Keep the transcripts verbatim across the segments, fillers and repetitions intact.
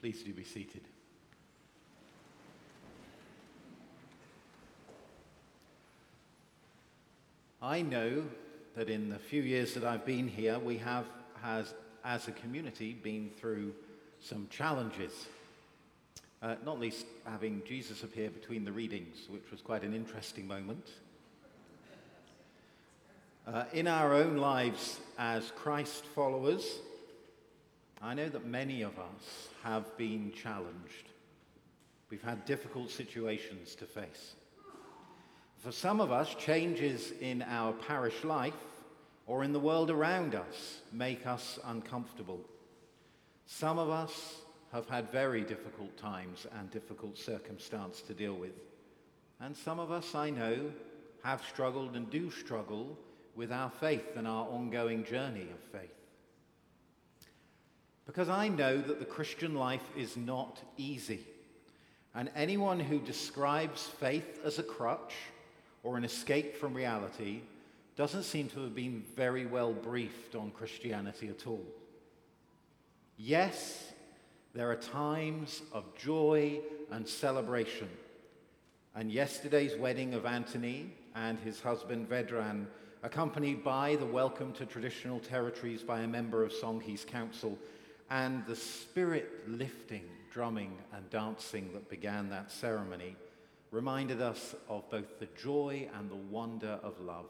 Please do be seated. I know that in the few years that I've been here, we have, has, as a community, been through some challenges. Uh, not least having Jesus appear between the readings, which was quite an interesting moment. Uh, in our own lives as Christ followers, I know that many of us have been challenged. We've had difficult situations to face. For some of us, changes in our parish life or in the world around us make us uncomfortable. Some of us have had very difficult times and difficult circumstance to deal with. And some of us, I know, have struggled and do struggle with our faith and our ongoing journey of faith. Because I know that the Christian life is not easy. And anyone who describes faith as a crutch or an escape from reality doesn't seem to have been very well briefed on Christianity at all. Yes, there are times of joy and celebration. And yesterday's wedding of Anthony and his husband Vedran, accompanied by the welcome to traditional territories by a member of Songhees Council, and the spirit-lifting drumming and dancing that began that ceremony, reminded us of both the joy and the wonder of love,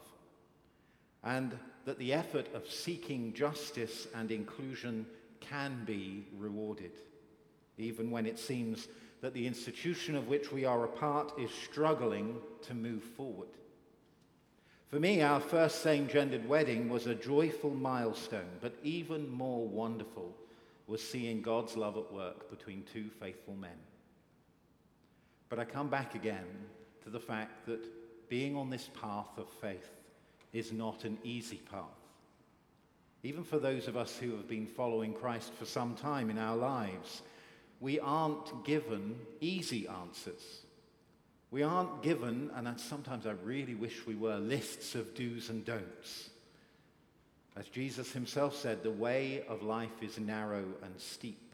and that the effort of seeking justice and inclusion can be rewarded, even when it seems that the institution of which we are a part is struggling to move forward. For me, our first same-gendered wedding was a joyful milestone, but even more wonderful was seeing God's love at work between two faithful men. But I come back again to the fact that being on this path of faith is not an easy path. Even for those of us who have been following Christ for some time in our lives, we aren't given easy answers. We aren't given, and sometimes I really wish we were, lists of do's and don'ts. As Jesus himself said, the way of life is narrow and steep.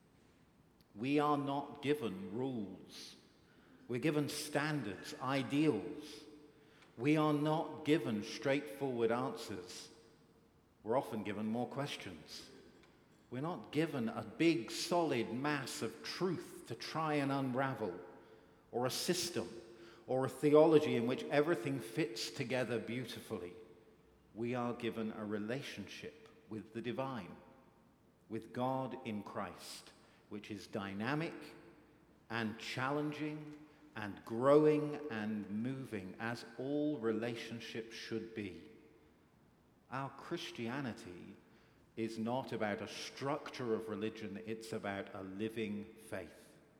We are not given rules. We're given standards, ideals. We are not given straightforward answers. We're often given more questions. We're not given a big, solid mass of truth to try and unravel, or a system, or a theology in which everything fits together beautifully. We are given a relationship with the divine, with God in Christ, which is dynamic and challenging and growing and moving, as all relationships should be. Our Christianity is not about a structure of religion, it's about a living faith.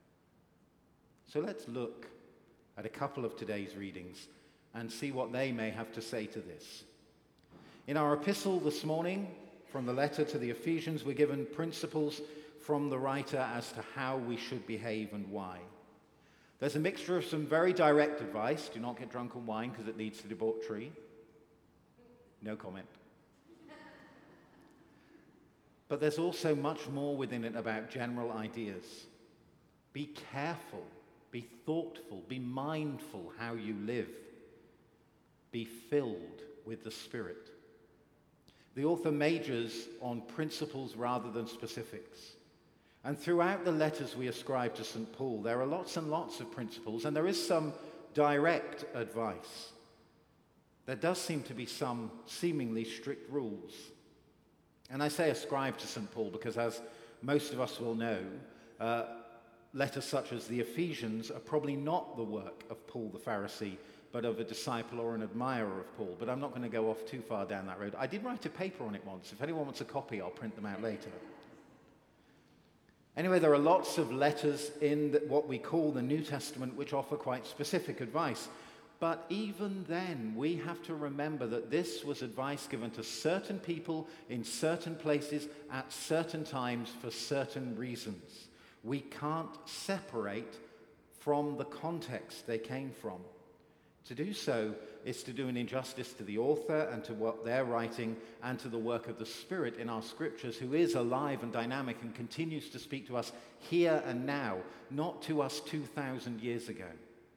So let's look at a couple of today's readings and see what they may have to say to this. In our epistle this morning, from the letter to the Ephesians, we're given principles from the writer as to how we should behave and why. There's a mixture of some very direct advice. Do not get drunk on wine because it leads to debauchery. No comment. But there's also much more within it about general ideas. Be careful, be thoughtful, be mindful how you live. Be filled with the Spirit. The author majors on principles rather than specifics. And throughout the letters we ascribe to Saint Paul, there are lots and lots of principles, and there is some direct advice. There does seem to be some seemingly strict rules. And I say ascribe to Saint Paul because, as most of us will know, uh, letters such as the Ephesians are probably not the work of Paul the Pharisee, but of a disciple or an admirer of Paul. But I'm not going to go off too far down that road. I did write a paper on it once. If anyone wants a copy, I'll print them out later. Anyway, there are lots of letters in the, what we call the New Testament which offer quite specific advice. But even then, we have to remember that this was advice given to certain people in certain places at certain times for certain reasons. We can't separate from the context they came from. To do so is to do an injustice to the author and to what they're writing and to the work of the Spirit in our scriptures, who is alive and dynamic and continues to speak to us here and now, not to us two thousand years ago.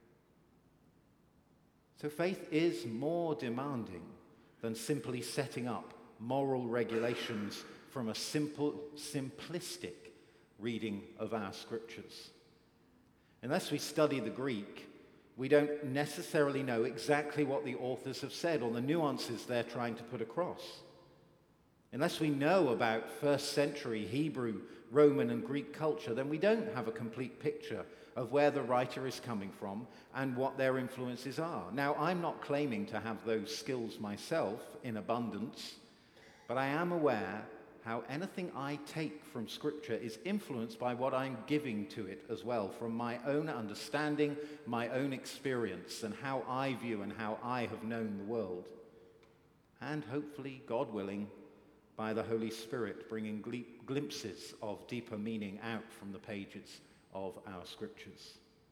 So faith is more demanding than simply setting up moral regulations from a simple, simplistic reading of our scriptures. Unless we study the Greek, we don't necessarily know exactly what the authors have said or the nuances they're trying to put across. Unless we know about first century Hebrew, Roman, and Greek culture, then we don't have a complete picture of where the writer is coming from and what their influences are. Now, I'm not claiming to have those skills myself in abundance, but I am aware how anything I take from Scripture is influenced by what I'm giving to it as well, from my own understanding, my own experience, and how I view and how I have known the world. And hopefully, God willing, by the Holy Spirit, bringing gl- glimpses of deeper meaning out from the pages of our Scriptures.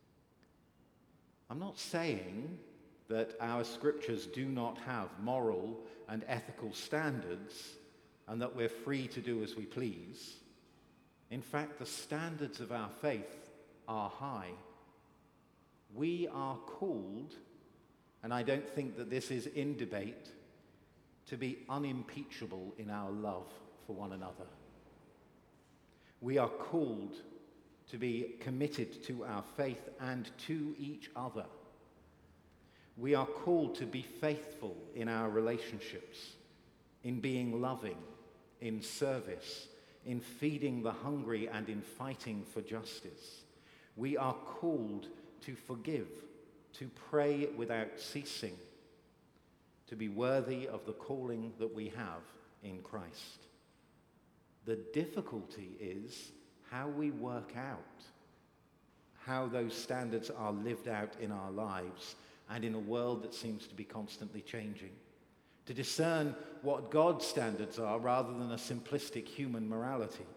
I'm not saying that our Scriptures do not have moral and ethical standards and that we're free to do as we please. In fact, the standards of our faith are high. We are called, and I don't think that this is in debate, to be unimpeachable in our love for one another. We are called to be committed to our faith and to each other. We are called to be faithful in our relationships, in being loving, in service, in feeding the hungry, and in fighting for justice. We are called to forgive, to pray without ceasing, to be worthy of the calling that we have in Christ. The difficulty is how we work out how those standards are lived out in our lives and in a world that seems to be constantly changing. To discern what God's standards are rather than a simplistic human morality.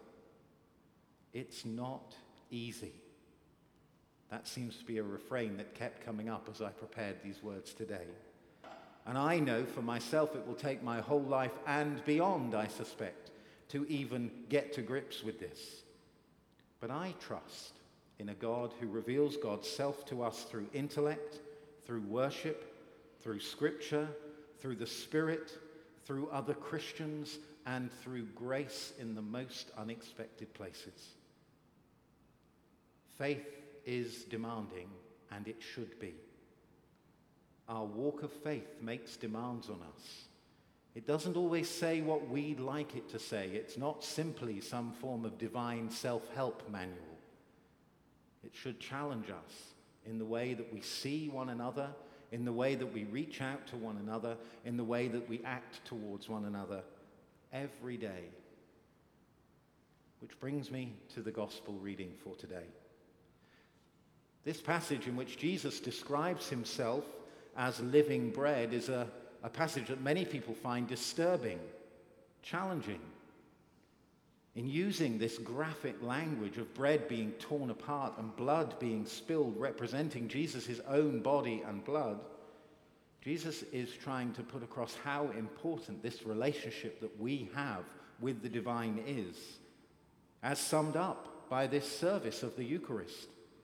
It's not easy. That seems to be a refrain that kept coming up as I prepared these words today. And I know for myself it will take my whole life and beyond, I suspect, to even get to grips with this. But I trust in a God who reveals God's self to us through intellect, through worship, through scripture, through the Spirit, through other Christians, and through grace in the most unexpected places. Faith is demanding, and it should be. Our walk of faith makes demands on us. It doesn't always say what we'd like it to say. It's not simply some form of divine self-help manual. It should challenge us in the way that we see one another, in the way that we reach out to one another, in the way that we act towards one another every day. Which brings me to the gospel reading for today. This passage in which Jesus describes himself as living bread is a, a passage that many people find disturbing, challenging. In using this graphic language of bread being torn apart and blood being spilled, representing Jesus' own body and blood, Jesus is trying to put across how important this relationship that we have with the divine is, as summed up by this service of the Eucharist.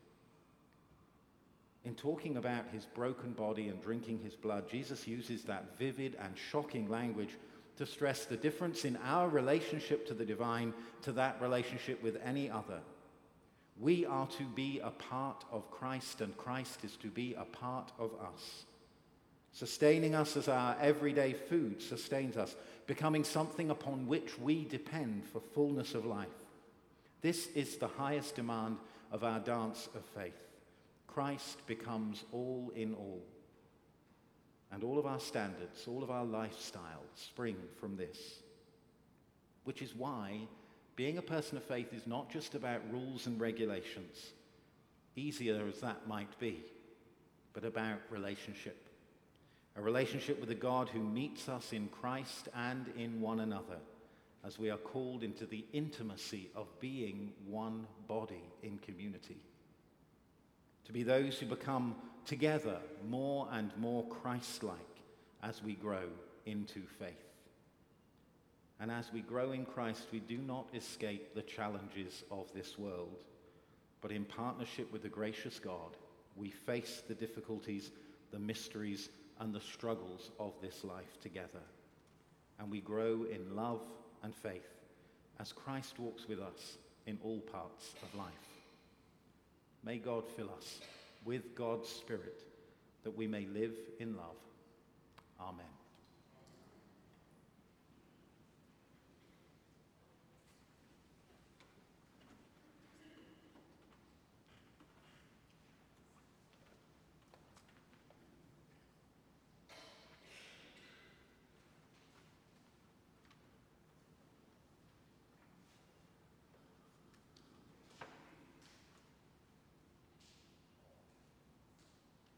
In talking about his broken body and drinking his blood, Jesus uses that vivid and shocking language to stress the difference in our relationship to the divine to that relationship with any other. We are to be a part of Christ, and Christ is to be a part of us. Sustaining us as our everyday food sustains us, becoming something upon which we depend for fullness of life. This is the highest demand of our dance of faith. Christ becomes all in all. And all of our standards, all of our lifestyle spring from this. Which is why being a person of faith is not just about rules and regulations, easier as that might be, but about relationship. A relationship with a God who meets us in Christ and in one another, as we are called into the intimacy of being one body in community. to be those who become together more and more Christ-like as we grow into faith. And as we grow in Christ, we do not escape the challenges of this world, but in partnership with the gracious God, we face the difficulties, the mysteries, and the struggles of this life together. And we grow in love and faith as Christ walks with us in all parts of life. May God fill us with God's Spirit that we may live in love. Amen.